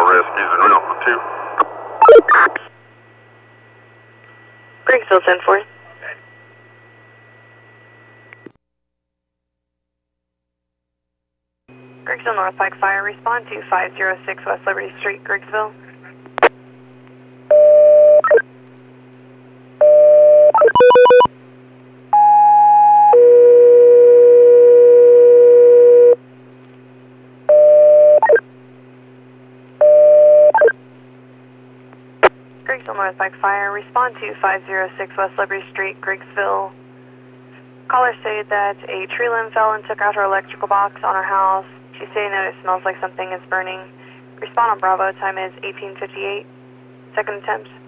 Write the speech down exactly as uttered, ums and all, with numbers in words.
rescues en route for two. Griggsville ten four. Griggsville North Pike Fire, respond to five zero six West Liberty Street, Griggsville. Griggsville North Pike Fire, respond to five zero six West Liberty Street, Griggsville. Caller stated that a tree limb fell and took out her electrical box on her house. She's saying that it smells like something is burning. Respond on Bravo, time is eighteen fifty-eight. Second attempt.